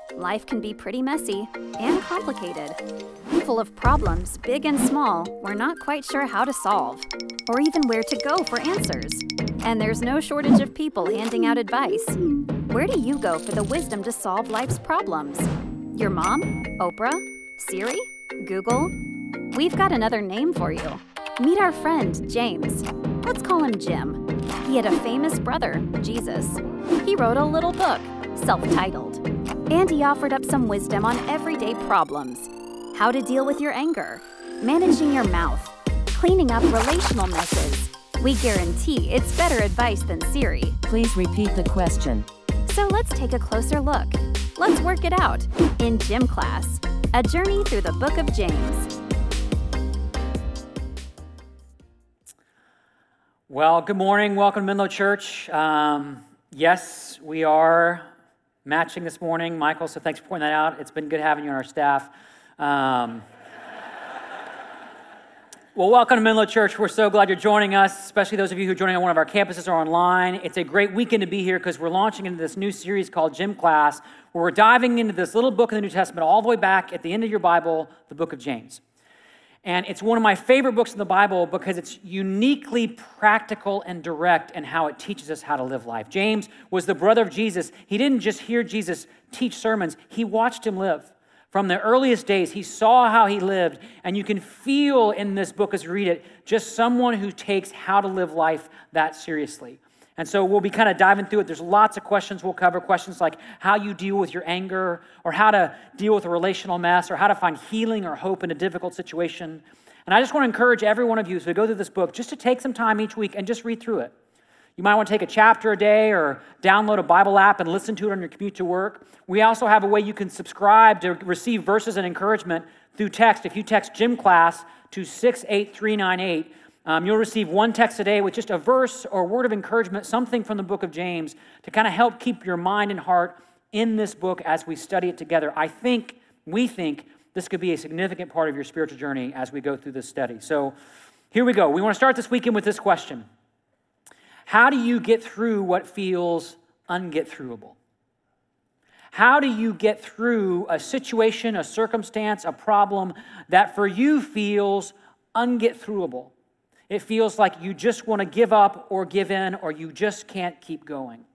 life can be pretty messy and complicated, full of problems, big and small, we're not quite sure how to solve, or even where to go for answers. And there's no shortage of people handing out advice. Where do you go for the wisdom to solve life's problems? Your mom? Oprah? Siri? Google? We've got another name for you. Meet our friend, James. Let's call him Jim. He had a famous brother, Jesus. He wrote a little book, self-titled. And he offered up some wisdom on everyday problems. How to deal with your anger, managing your mouth, cleaning up relational messes. We guarantee it's better advice than Siri. Please repeat the question. So let's take a closer look. Let's work it out in Gym Class, a journey through the book of James. Well, good morning. Welcome to Menlo Church. Yes, we are matching this morning. Michael, so thanks for pointing that out. It's been good having you on our staff. Well, welcome to Menlo Church. We're so glad you're joining us, especially those of you who are joining on one of our campuses or online. It's a great weekend to be here because we're launching into this new series called Gym Class, where we're diving into this little book in the New Testament all the way back at the end of your Bible, the book of James. And it's one of my favorite books in the Bible because it's uniquely practical and direct in how it teaches us how to live life. James was the brother of Jesus. He didn't just hear Jesus teach sermons, he watched him live. From the earliest days, he saw how he lived, and you can feel in this book as you read it, just someone who takes how to live life that seriously. And so we'll be kind of diving through it. There's lots of questions we'll cover, questions like how you deal with your anger, or how to deal with a relational mess, or how to find healing or hope in a difficult situation. And I just want to encourage every one of you as we go through this book just to take some time each week and just read through it. You might want to take a chapter a day or download a Bible app and listen to it on your commute to work. We also have a way you can subscribe to receive verses and encouragement through text. If you text Gym Class to 68398, you'll receive one text a day with just a verse or word of encouragement, something from the book of James to kind of help keep your mind and heart in this book as we study it together. We think this could be a significant part of your spiritual journey as we go through this study. So here we go. We want to start this weekend with this question. How do you get through what feels unget-throughable? How do you get through a situation, a circumstance, a problem that for you feels unget-throughable? It feels like you just want to give up or give in, or you just can't keep going.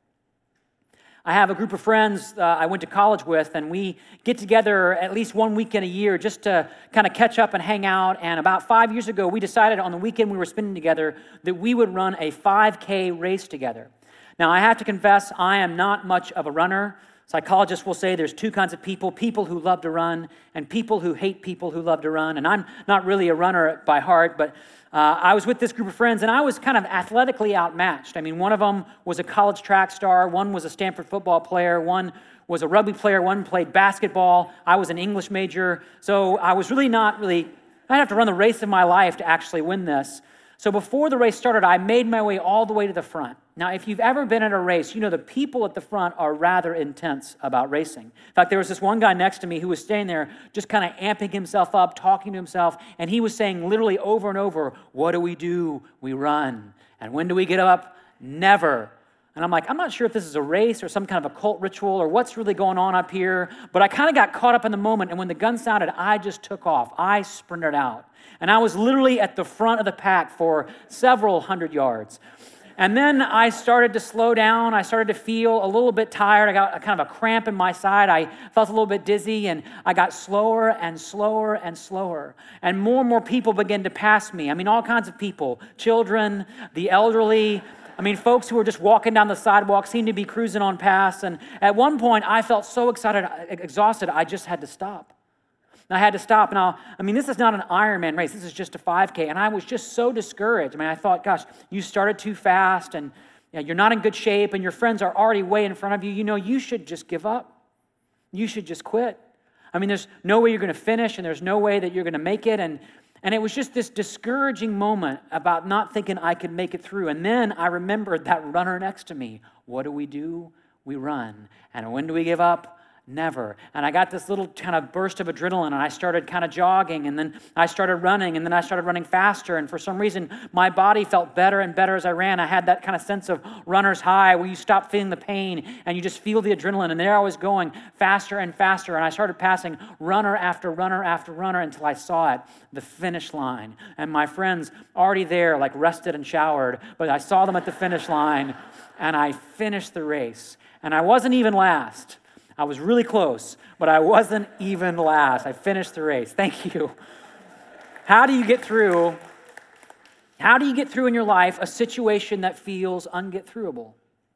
I have a group of friends I went to college with, and we get together at least one weekend a year just to kind of catch up and hang out. And about 5 years ago, we decided on the weekend we were spending together that we would run a 5K race together. Now, I have to confess, I am not much of a runner. Psychologists will say there's two kinds of people who love to run and people who hate people who love to run. And I'm not really a runner by heart, but I was with this group of friends, and I was kind of athletically outmatched. I mean, one of them was a college track star, one was a Stanford football player, one was a rugby player, one played basketball. I was an English major, so I was I'd have to run the race of my life to actually win this. So before the race started, I made my way all the way to the front. Now, if you've ever been at a race, you know the people at the front are rather intense about racing. In fact, there was this one guy next to me who was standing there just kind of amping himself up, talking to himself, and he was saying literally over and over, what do? We run. And when do we get up? Never. And I'm like, I'm not sure if this is a race or some kind of a cult ritual or what's really going on up here, but I kind of got caught up in the moment, and when the gun sounded, I just took off. I sprinted out. And I was literally at the front of the pack for several hundred yards. And then I started to slow down. I started to feel a little bit tired. I got kind of a cramp in my side. I felt a little bit dizzy, and I got slower and slower and slower. And more people began to pass me. I mean, all kinds of people, children, the elderly. I mean, folks who were just walking down the sidewalk seemed to be cruising on past. And at one point, I felt so exhausted, I just had to stop. And I had to stop. Now, I mean, this is not an Ironman race. This is just a 5K. And I was just so discouraged. I mean, I thought, gosh, you started too fast, and you're not in good shape, and your friends are already way in front of you. You know, you should just give up. You should just quit. I mean, there's no way you're going to finish, and there's no way that you're going to make it. And it was just this discouraging moment about not thinking I could make it through. And then I remembered that runner next to me. What do? We run. And when do we give up? Never. And I got this little kind of burst of adrenaline, and I started kind of jogging, and then I started running, and then I started running faster. And for some reason, my body felt better and better as I ran. I had that kind of sense of runner's high where you stop feeling the pain and you just feel the adrenaline. And there I was going faster and faster. And I started passing runner after runner after runner until I saw it, the finish line. And my friends already there, like rested and showered, but I saw them at the finish line, and I finished the race. And I wasn't even last. I was really close, but I wasn't even last. I finished the race. Thank you. How do you get through in your life a situation that feels unget-throughable?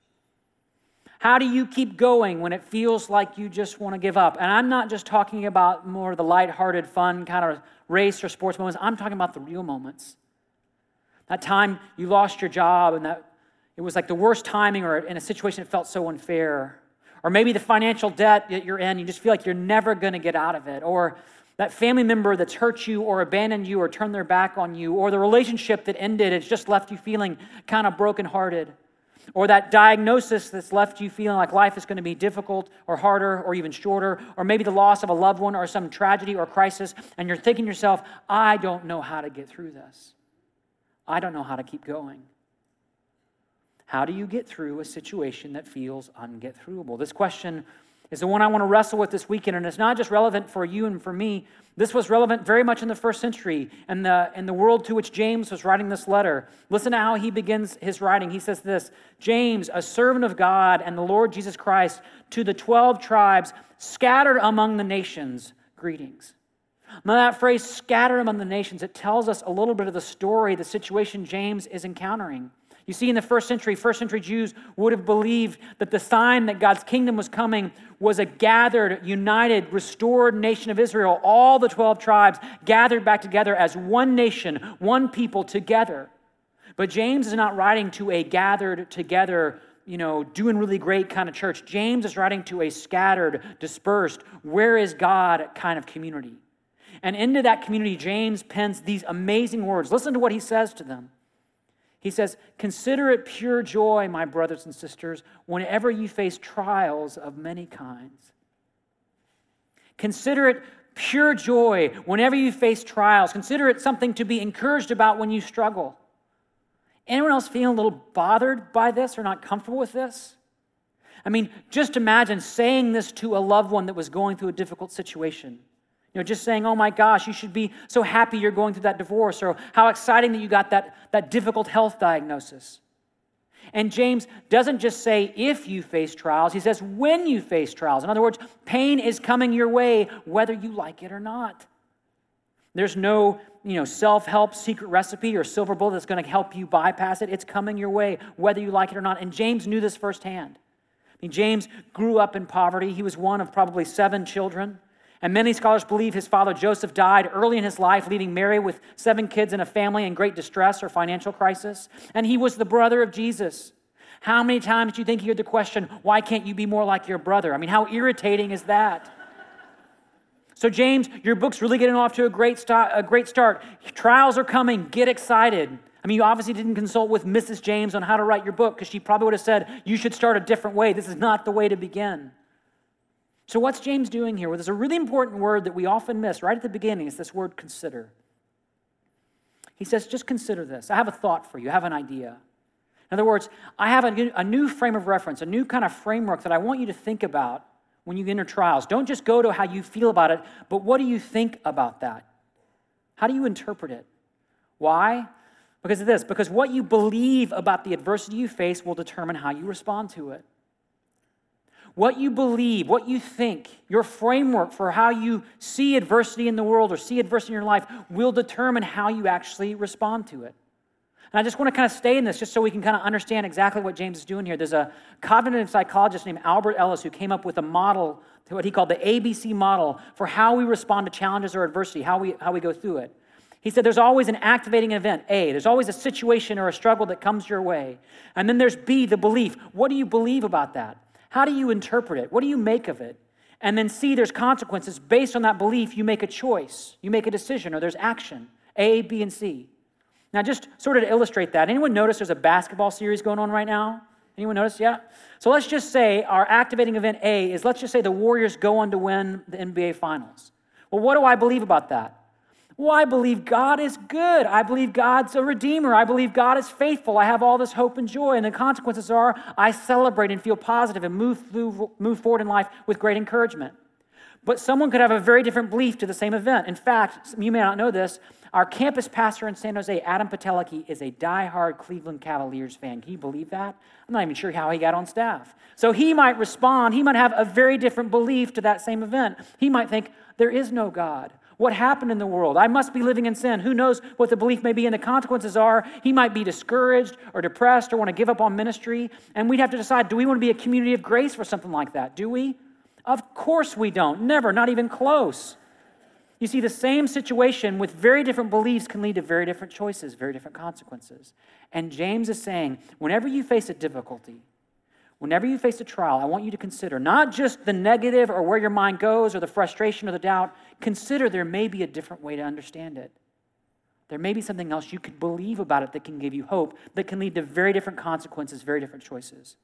How do you keep going when it feels like you just want to give up? And I'm not just talking about more the lighthearted, fun kind of race or sports moments. I'm talking about the real moments. That time you lost your job and that it was like the worst timing, or in a situation that felt so unfair. Or maybe the financial debt that you're in, you just feel like you're never going to get out of it. Or that family member that's hurt you or abandoned you or turned their back on you. Or the relationship that ended, it's just left you feeling kind of brokenhearted. Or that diagnosis that's left you feeling like life is going to be difficult or harder or even shorter. Or maybe the loss of a loved one or some tragedy or crisis. And you're thinking to yourself, I don't know how to get through this. I don't know how to keep going. How do you get through a situation that feels unget-throughable? This question is the one I want to wrestle with this weekend, and it's not just relevant for you and for me. This was relevant very much in the first century and in the world to which James was writing this letter. Listen to how he begins his writing. He says this, James, a servant of God and the Lord Jesus Christ, to the 12 tribes scattered among the nations, greetings. Now that phrase, scattered among the nations, it tells us a little bit of the story, the situation James is encountering. You see, in the first century Jews would have believed that the sign that God's kingdom was coming was a gathered, united, restored nation of Israel. All the 12 tribes gathered back together as one nation, one people together. But James is not writing to a gathered together, doing really great kind of church. James is writing to a scattered, dispersed, where is God kind of community. And into that community, James pens these amazing words. Listen to what he says to them. He says, consider it pure joy, my brothers and sisters, whenever you face trials of many kinds. Consider it pure joy whenever you face trials. Consider it something to be encouraged about when you struggle. Anyone else feeling a little bothered by this or not comfortable with this? I mean, just imagine saying this to a loved one that was going through a difficult situation. Just saying, oh my gosh, you should be so happy you're going through that divorce, or how exciting that you got that difficult health diagnosis. And James doesn't just say if you face trials, he says when you face trials. In other words, pain is coming your way whether you like it or not. There's no, self-help secret recipe or silver bullet that's going to help you bypass it. It's coming your way whether you like it or not. And James knew this firsthand. James grew up in poverty. He was one of probably 7 children. And many scholars believe his father Joseph died early in his life, leaving Mary with 7 kids and a family in great distress or financial crisis. And he was the brother of Jesus. How many times do you think you heard the question, why can't you be more like your brother? I mean, how irritating is that? So James, your book's really getting off to a great start. Trials are coming. Get excited. I mean, you obviously didn't consult with Mrs. James on how to write your book because she probably would have said, you should start a different way. This is not the way to begin. So what's James doing here? Well, there's a really important word that we often miss right at the beginning. It's this word consider. He says, just consider this. I have a thought for you. I have an idea. In other words, I have a new frame of reference, a new kind of framework that I want you to think about when you enter trials. Don't just go to how you feel about it, but what do you think about that? How do you interpret it? Why? Because of this. Because what you believe about the adversity you face will determine how you respond to it. What you believe, what you think, your framework for how you see adversity in the world or see adversity in your life will determine how you actually respond to it. And I just want to kind of stay in this just so we can kind of understand exactly what James is doing here. There's a cognitive psychologist named Albert Ellis who came up with a model, what he called the ABC model, for how we respond to challenges or adversity, how we go through it. He said there's always an activating event, A. There's always a situation or a struggle that comes your way. And then there's B, the belief. What do you believe about that? How do you interpret it? What do you make of it? And then C, there's consequences. Based on that belief, you make a choice. You make a decision, or there's action. A, B, and C. Now, just sort of to illustrate that, anyone notice there's a basketball series going on right now? Anyone notice? Yeah? So let's just say our activating event A is, let's just say the Warriors go on to win the NBA Finals. Well, what do I believe about that? Well, I believe God is good. I believe God's a redeemer. I believe God is faithful. I have all this hope and joy. And the consequences are I celebrate and feel positive and move forward in life with great encouragement. But someone could have a very different belief to the same event. In fact, you may not know this, our campus pastor in San Jose, Adam Patelicki, is a diehard Cleveland Cavaliers fan. Can you believe that? I'm not even sure how he got on staff. So he might respond, he might have a very different belief to that same event. He might think, there is no God. What happened in the world? I must be living in sin. Who knows what the belief may be and the consequences are? He might be discouraged or depressed or want to give up on ministry. And we'd have to decide, do we want to be a community of grace for something like that? Do we? Of course we don't. Never, not even close. You see, the same situation with very different beliefs can lead to very different choices, very different consequences. And James is saying, whenever you face a difficulty, whenever you face a trial, I want you to consider not just the negative or where your mind goes or the frustration or the doubt. Consider there may be a different way to understand it. There may be something else you could believe about it that can give you hope, that can lead to very different consequences, very different choices.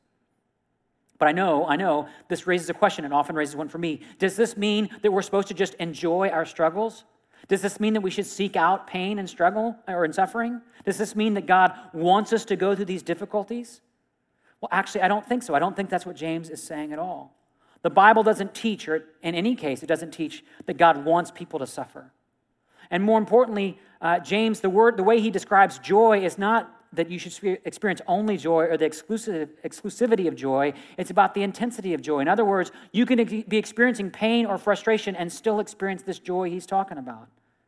But I know, this raises a question, and often raises one for me. Does this mean that we're supposed to just enjoy our struggles? Does this mean that we should seek out pain and struggle or in suffering? Does this mean that God wants us to go through these difficulties? Well, actually, I don't think so. I don't think that's what James is saying at all. The Bible doesn't teach, or in any case, it doesn't teach that God wants people to suffer. And more importantly, James, the way he describes joy is not that you should experience only joy or the exclusivity of joy. It's about the intensity of joy. In other words, you can be experiencing pain or frustration and still experience this joy he's talking about.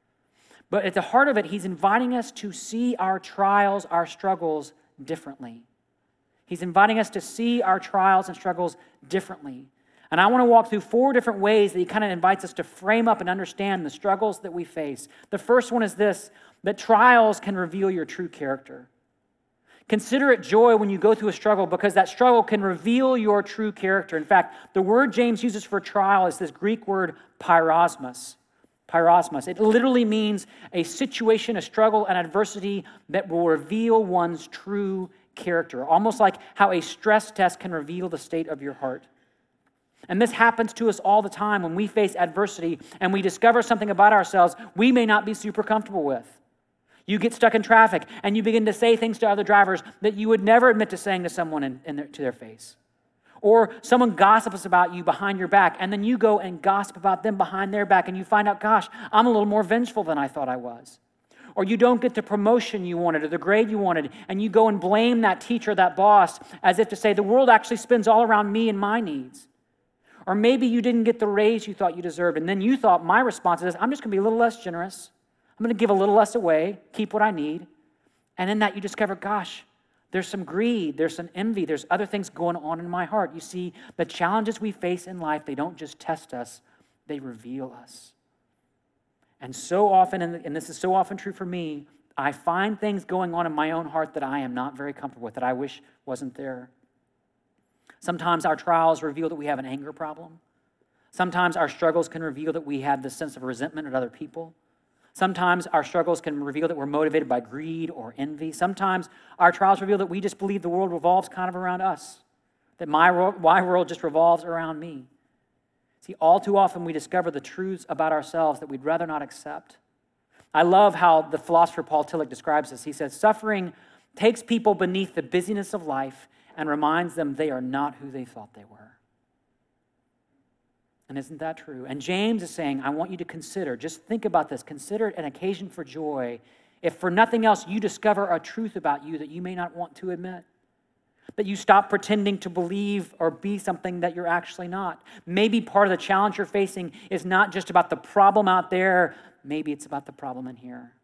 But at the heart of it, he's inviting us to see our trials, our struggles differently. He's inviting us to see our trials and struggles differently. And I want to walk through 4 different ways that he kind of invites us to frame up and understand the struggles that we face. The first one is this, that trials can reveal your true character. Consider it joy when you go through a struggle because that struggle can reveal your true character. In fact, the word James uses for trial is this Greek word pyrosmos. Pyrosmos. It literally means a situation, a struggle, an adversity that will reveal one's true character, almost like how a stress test can reveal the state of your heart. And this happens to us all the time when we face adversity and we discover something about ourselves we may not be super comfortable with. You get stuck in traffic and you begin to say things to other drivers that you would never admit to saying to someone to their face. Or someone gossips about you behind your back and then you go and gossip about them behind their back and you find out, gosh, I'm a little more vengeful than I thought I was. Or you don't get the promotion you wanted or the grade you wanted and you go and blame that teacher, that boss, as if to say the world actually spins all around me and my needs. Or maybe you didn't get the raise you thought you deserved and then you thought my response is, I'm just going to be a little less generous. I'm going to give a little less away, keep what I need. And in that you discover, gosh, there's some greed, there's some envy, there's other things going on in my heart. You see, the challenges we face in life, they don't just test us, they reveal us. And so often, and this is so often true for me, I find things going on in my own heart that I am not very comfortable with, that I wish wasn't there. Sometimes our trials reveal that we have an anger problem. Sometimes our struggles can reveal that we have this sense of resentment at other people. Sometimes our struggles can reveal that we're motivated by greed or envy. Sometimes our trials reveal that we just believe the world revolves kind of around us, that my world just revolves around me. See, all too often we discover the truths about ourselves that we'd rather not accept. I love how the philosopher Paul Tillich describes this. He says, suffering takes people beneath the busyness of life and reminds them they are not who they thought they were. And isn't that true? And James is saying, I want you to consider, just think about this, consider it an occasion for joy. If for nothing else, you discover a truth about you that you may not want to admit. That you stop pretending to believe or be something that you're actually not. Maybe part of the challenge you're facing is not just about the problem out there, maybe it's about the problem in here.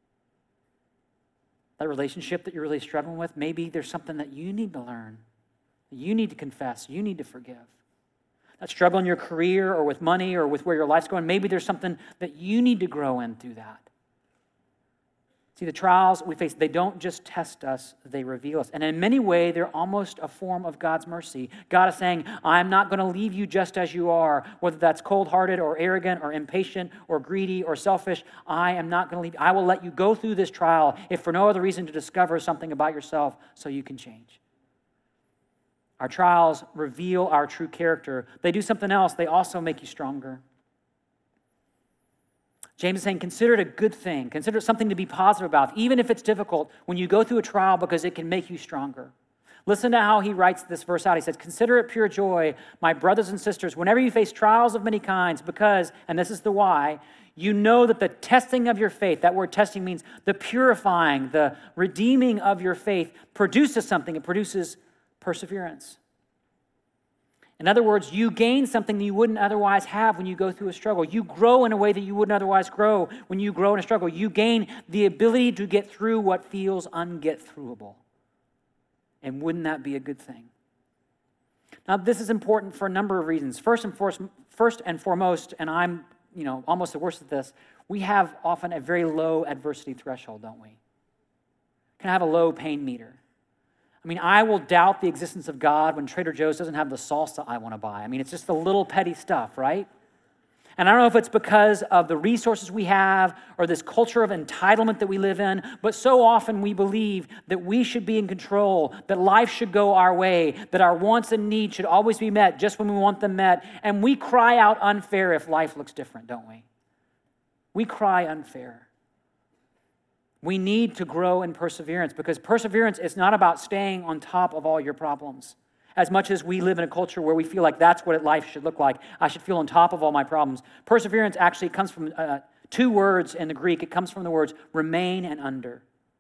That relationship that you're really struggling with, maybe there's something that you need to learn, that you need to confess, you need to forgive. That struggle in your career or with money or with where your life's going, maybe there's something that you need to grow in through that. See, the trials we face, they don't just test us, they reveal us. And in many ways, they're almost a form of God's mercy. God is saying, I'm not going to leave you just as you are, whether that's cold-hearted or arrogant or impatient or greedy or selfish. I am not going to leave you. I will let you go through this trial, if for no other reason to discover something about yourself so you can change. Our trials reveal our true character. They do something else. They also make you stronger. James is saying, consider it a good thing. Consider it something to be positive about, even if it's difficult when you go through a trial, because it can make you stronger. Listen to how he writes this verse out. He says, consider it pure joy, my brothers and sisters, whenever you face trials of many kinds, because, and this is the why, you know that the testing of your faith, that word testing means the purifying, the redeeming of your faith, produces something. It produces perseverance. In other words, you gain something that you wouldn't otherwise have when you go through a struggle. You grow in a way that you wouldn't otherwise grow when you grow in a struggle. You gain the ability to get through what feels unget-throughable. And wouldn't that be a good thing? Now, this is important for a number of reasons. First and foremost, and I'm almost the worst at this, we have often a very low adversity threshold, don't we? Can I have a low pain meter? I mean, I will doubt the existence of God when Trader Joe's doesn't have the salsa I want to buy. I mean, it's just the little petty stuff, right? And I don't know if it's because of the resources we have or this culture of entitlement that we live in, but so often we believe that we should be in control, that life should go our way, that our wants and needs should always be met just when we want them met. And we cry out unfair if life looks different, don't we? We cry unfair. We need to grow in perseverance, because perseverance is not about staying on top of all your problems. As much as we live in a culture where we feel like that's what life should look like, I should feel on top of all my problems. Perseverance actually comes from two words in the Greek. It comes from the words remain and under.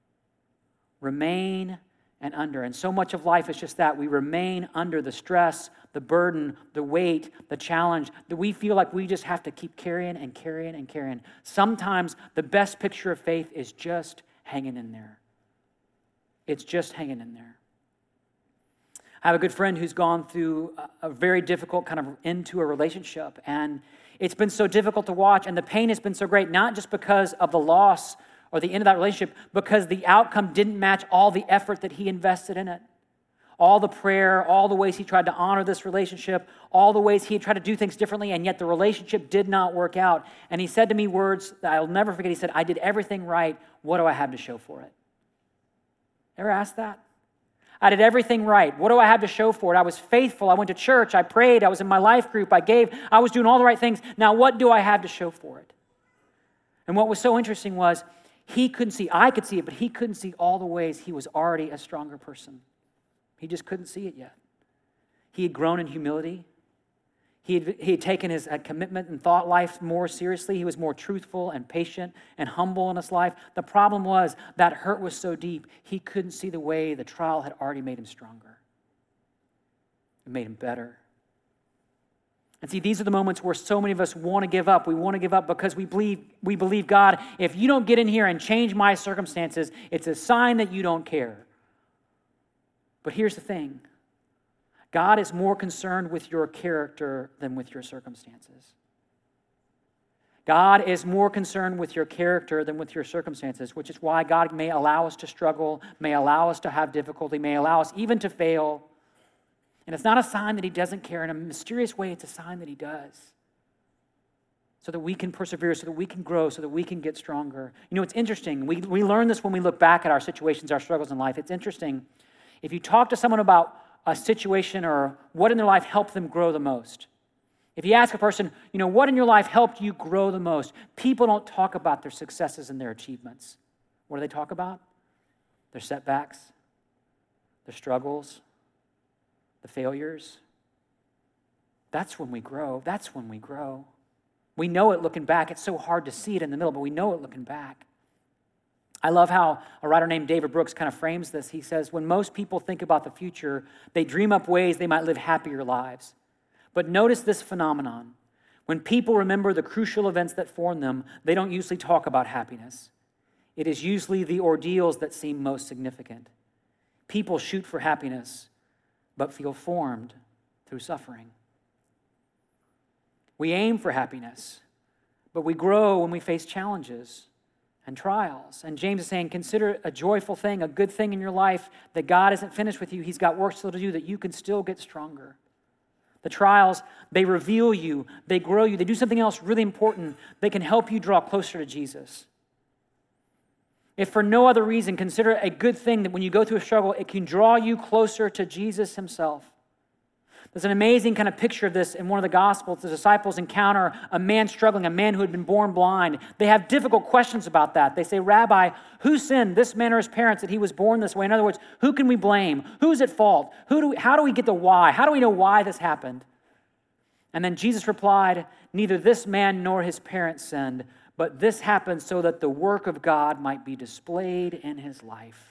Remain and under. And so much of life is just that. We remain under the stress, the burden, the weight, the challenge, that we feel like we just have to keep carrying and carrying and carrying. Sometimes the best picture of faith is just hanging in there. It's just hanging in there. I have a good friend who's gone through a very difficult kind of into a relationship, and it's been so difficult to watch, and the pain has been so great, not just because of the loss or the end of that relationship, because the outcome didn't match all the effort that he invested in it. All the prayer, all the ways he tried to honor this relationship, all the ways he tried to do things differently, and yet the relationship did not work out. And he said to me words that I'll never forget. He said, I did everything right. What do I have to show for it? Ever asked that? I did everything right. What do I have to show for it? I was faithful. I went to church. I prayed. I was in my life group. I gave. I was doing all the right things. Now, what do I have to show for it? And what was so interesting was he couldn't see. I could see it, but he couldn't see all the ways he was already a stronger person. He just couldn't see it yet. He had grown in humility. He had taken his commitment and thought life more seriously. He was more truthful and patient and humble in his life. The problem was that hurt was so deep, he couldn't see the way the trial had already made him stronger. It made him better. And see, these are the moments where so many of us want to give up. We want to give up because we believe, God, if you don't get in here and change my circumstances, it's a sign that you don't care. But here's the thing. God is more concerned with your character than with your circumstances. God is more concerned with your character than with your circumstances, which is why God may allow us to struggle, may allow us to have difficulty, may allow us even to fail. And it's not a sign that he doesn't care. In a mysterious way, it's a sign that he does. So that we can persevere, so that we can grow, so that we can get stronger. You know, it's interesting. We learn this when we look back at our situations, our struggles in life. It's interesting. If you talk to someone about a situation or what in their life helped them grow the most. If you ask a person, what in your life helped you grow the most? People don't talk about their successes and their achievements. What do they talk about? Their setbacks, their struggles, the failures. That's when we grow. That's when we grow. We know it looking back. It's so hard to see it in the middle, but we know it looking back. I love how a writer named David Brooks kind of frames this. He says, when most people think about the future, they dream up ways they might live happier lives. But notice this phenomenon. When people remember the crucial events that form them, they don't usually talk about happiness. It is usually the ordeals that seem most significant. People shoot for happiness, but feel formed through suffering. We aim for happiness, but we grow when we face challenges and trials. And James is saying, consider a joyful thing, a good thing in your life, that God isn't finished with you. He's got work still to do, that you can still get stronger. The trials, they reveal you, they grow you, they do something else really important. They can help you draw closer to Jesus. If for no other reason, consider it a good thing that when you go through a struggle, it can draw you closer to Jesus himself. There's an amazing kind of picture of this in one of the Gospels. The disciples encounter a man struggling, a man who had been born blind. They have difficult questions about that. They say, Rabbi, who sinned, this man or his parents, that he was born this way? In other words, who can we blame? Who's at fault? How do we get the why? How do we know why this happened? And then Jesus replied, neither this man nor his parents sinned, but this happened so that the work of God might be displayed in his life.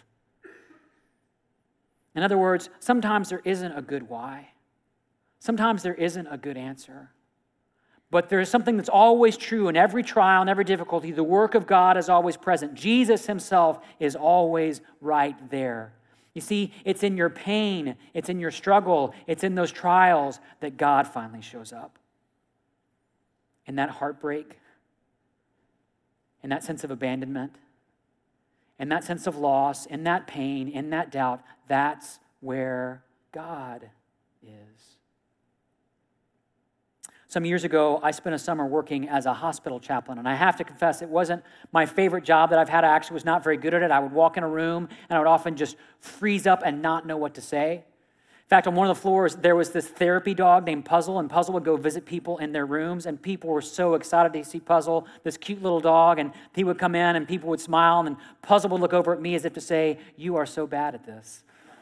In other words, sometimes there isn't a good why. Sometimes there isn't a good answer. But there is something that's always true in every trial and every difficulty. The work of God is always present. Jesus himself is always right there. You see, it's in your pain, it's in your struggle, it's in those trials that God finally shows up. In that heartbreak, in that sense of abandonment, in that sense of loss, in that pain, in that doubt, that's where God is. Some years ago, I spent a summer working as a hospital chaplain, and I have to confess, it wasn't my favorite job that I've had. I actually was not very good at it. I would walk in a room, and I would often just freeze up and not know what to say. In fact, on one of the floors, there was this therapy dog named Puzzle, and Puzzle would go visit people in their rooms, and people were so excited to see Puzzle, this cute little dog, and he would come in, and people would smile, and Puzzle would look over at me as if to say, you are so bad at this.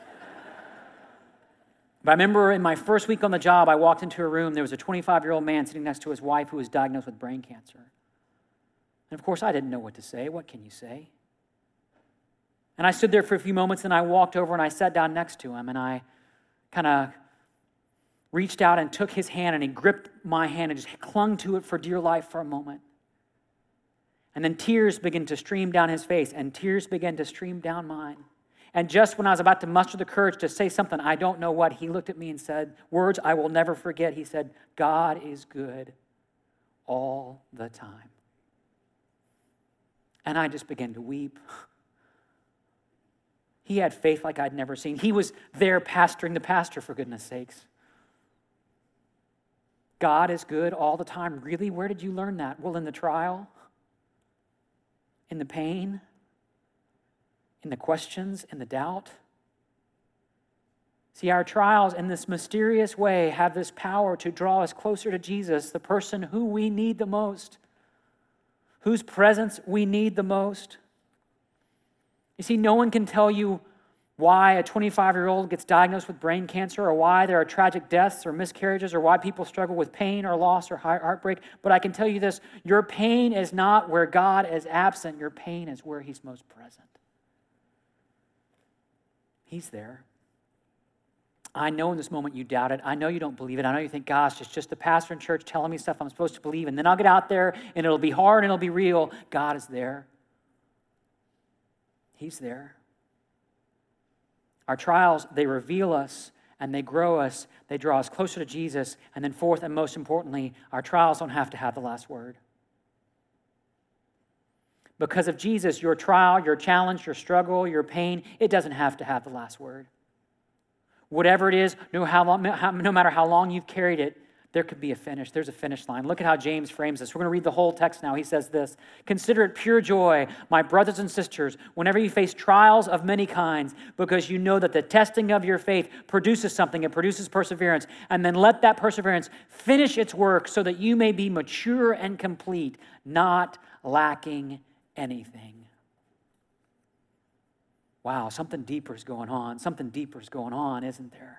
But I remember in my first week on the job, I walked into a room. There was a 25-year-old man sitting next to his wife who was diagnosed with brain cancer. And of course, I didn't know what to say. What can you say? And I stood there for a few moments, and I walked over and I sat down next to him, and I kind of reached out and took his hand, and he gripped my hand and just clung to it for dear life for a moment. And then tears began to stream down his face, and tears began to stream down mine. And just when I was about to muster the courage to say something, I don't know what, he looked at me and said, words I will never forget. He said, God is good all the time. And I just began to weep. He had faith like I'd never seen. He was there pastoring the pastor, for goodness sakes. God is good all the time. Really? Where did you learn that? Well, in the trial, in the pain, in the questions, in the doubt. See, our trials in this mysterious way have this power to draw us closer to Jesus, the person who we need the most, whose presence we need the most. You see, no one can tell you why a 25-year-old gets diagnosed with brain cancer, or why there are tragic deaths or miscarriages, or why people struggle with pain or loss or heartbreak. But I can tell you this, your pain is not where God is absent. Your pain is where he's most present. He's there. I know in this moment you doubt it. I know you don't believe it. I know you think, gosh, it's just the pastor in church telling me stuff I'm supposed to believe, and then I'll get out there and it'll be hard and it'll be real. God is there. He's there. Our trials, they reveal us and they grow us. They draw us closer to Jesus. And then fourth and most importantly, our trials don't have to have the last word. Because of Jesus, your trial, your challenge, your struggle, your pain, it doesn't have to have the last word. Whatever it is, no matter how long you've carried it, there could be a finish. There's a finish line. Look at how James frames this. We're going to read the whole text now. He says this, consider it pure joy, my brothers and sisters, whenever you face trials of many kinds, because you know that the testing of your faith produces something. It produces perseverance. And then let that perseverance finish its work so that you may be mature and complete, not lacking anything. Wow, something deeper is going on. Something deeper is going on, isn't there?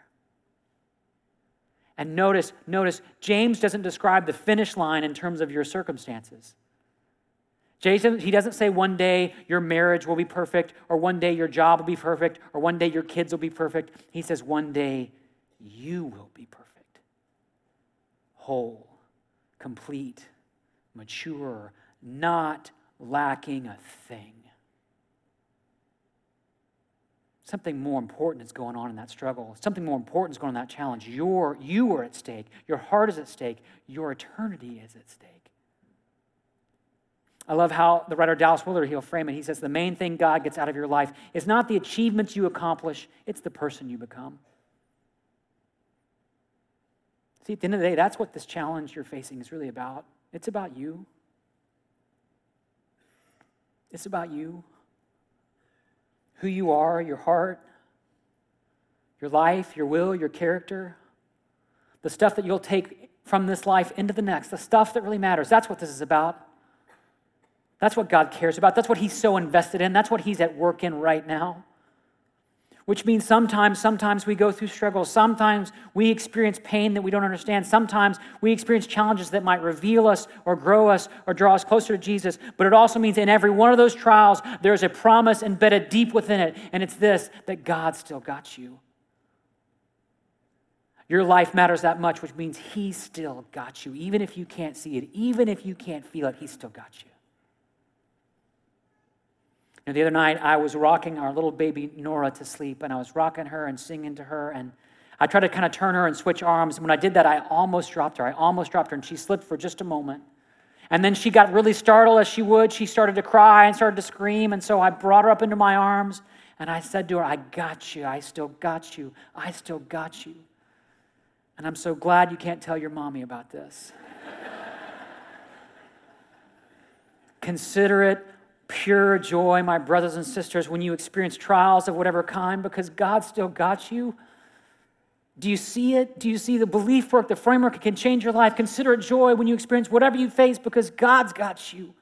And notice, James doesn't describe the finish line in terms of your circumstances. He doesn't say one day your marriage will be perfect, or one day your job will be perfect, or one day your kids will be perfect. He says one day you will be perfect, whole, complete, mature, not lacking a thing. Something more important is going on in that struggle. Something more important is going on in that challenge. You are at stake. Your heart is at stake. Your eternity is at stake. I love how the writer Dallas Willard, he'll frame it. He says, the main thing God gets out of your life is not the achievements you accomplish, it's the person you become. See, at the end of the day, that's what this challenge you're facing is really about. It's about you. It's about you. Who you are, your heart, your life, your will, your character. the stuff that you'll take from this life into the next, the stuff that really matters. That's what this is about. That's what God cares about. That's what he's so invested in. That's what he's at work in right now. Which means sometimes we go through struggles. Sometimes we experience pain that we don't understand. Sometimes we experience challenges that might reveal us or grow us or draw us closer to Jesus. But it also means in every one of those trials, there's a promise embedded deep within it. And it's this, that God still got you. Your life matters that much, which means he still got you. Even if you can't see it, even if you can't feel it, he still got you. The other night, I was rocking our little baby Nora to sleep, and I was rocking her and singing to her, and I tried to kind of turn her and switch arms. And when I did that, I almost dropped her, and she slipped for just a moment. And then she got really startled, as she would. She started to cry and started to scream, and so I brought her up into my arms, and I said to her, I got you. I still got you. I still got you. And I'm so glad you can't tell your mommy about this. Consider it pure joy, my brothers and sisters, when you experience trials of whatever kind, because God still got you. Do you see it? Do you see the belief work, the framework? It can change your life. Consider it joy when you experience whatever you face, because God's got you.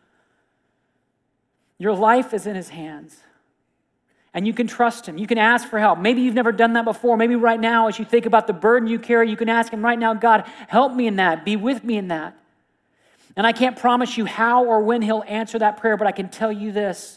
Your life is in his hands. And you can trust him. You can ask for help. Maybe you've never done that before. Maybe right now, as you think about the burden you carry, you can ask him right now, God, help me in that. Be with me in that. And I can't promise you how or when he'll answer that prayer, but I can tell you this.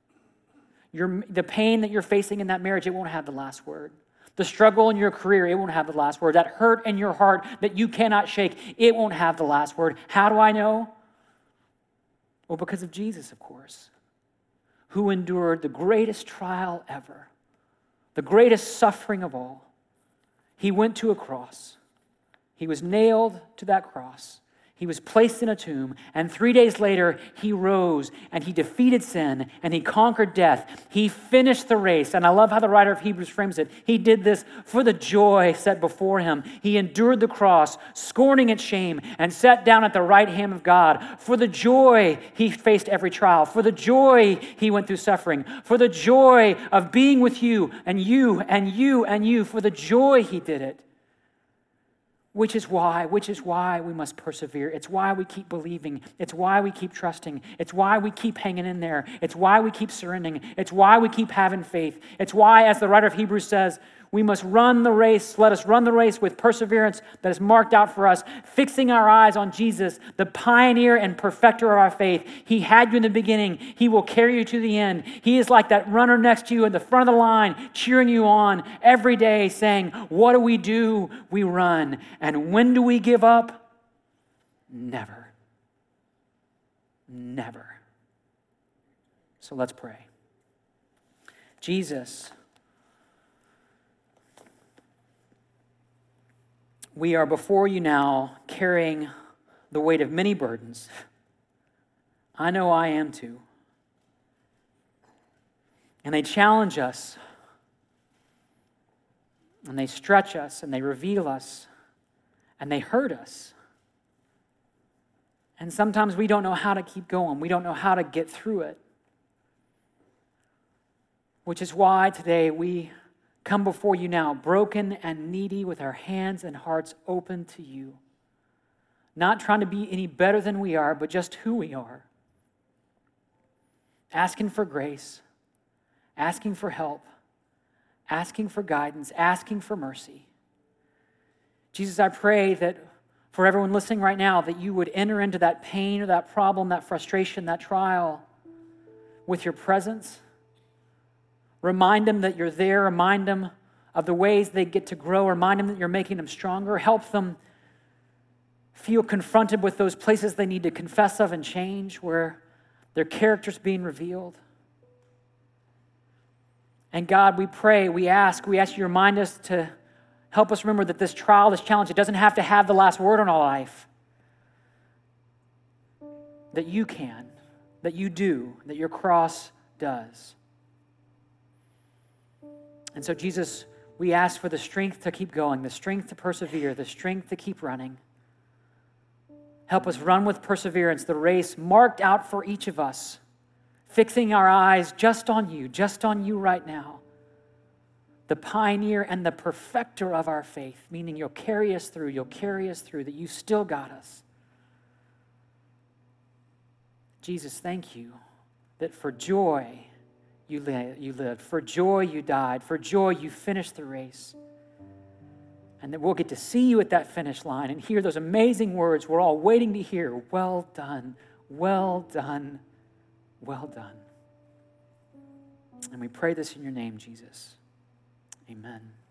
The pain that you're facing in that marriage, it won't have the last word. The struggle in your career, it won't have the last word. That hurt in your heart that you cannot shake, it won't have the last word. How do I know? Well, because of Jesus, of course, who endured the greatest trial ever, the greatest suffering of all. He went to a cross. He was nailed to that cross. He was placed in a tomb, and 3 days later, he rose, and he defeated sin, and he conquered death. He finished the race, and I love how the writer of Hebrews frames it. He did this for the joy set before him. He endured the cross, scorning its shame, and sat down at the right hand of God. For the joy, he faced every trial. For the joy, he went through suffering. For the joy of being with you, and you, and you, and you. For the joy, he did it. Which is why we must persevere. It's why we keep believing. It's why we keep trusting. It's why we keep hanging in there. It's why we keep surrendering. It's why we keep having faith. It's why, as the writer of Hebrews says, we must run the race. Let us run the race with perseverance that is marked out for us, fixing our eyes on Jesus, the pioneer and perfecter of our faith. He had you in the beginning. He will carry you to the end. He is like that runner next to you in the front of the line, cheering you on every day, saying, what do? We run. And when do we give up? Never. Never. So let's pray. Jesus, we are before you now carrying the weight of many burdens. I know I am too. And they challenge us, and they stretch us, and they reveal us, and they hurt us. And sometimes we don't know how to keep going. We don't know how to get through it. Which is why today we come before you now, broken and needy, with our hands and hearts open to you. Not trying to be any better than we are, but just who we are. Asking for grace, asking for help, asking for guidance, asking for mercy. Jesus, I pray that for everyone listening right now, that you would enter into that pain or that problem, that frustration, that trial with your presence. Remind them that you're there. Remind them of the ways they get to grow. Remind them that you're making them stronger. Help them feel confronted with those places they need to confess of and change, where their character's being revealed. And God, we pray, we ask you to remind us to help us remember that this trial, this challenge, it doesn't have to have the last word on our life. That you can, that you do, that your cross does. And so, Jesus, we ask for the strength to keep going, the strength to persevere, the strength to keep running. Help us run with perseverance the race marked out for each of us, fixing our eyes just on you right now. the pioneer and the perfecter of our faith, meaning you'll carry us through, that you still got us. Jesus, thank you that for joy you lived, for joy you died, for joy you finished the race, and that we'll get to see you at that finish line and hear those amazing words we're all waiting to hear. Well done, well done, well done. And we pray this in your name, Jesus. Amen.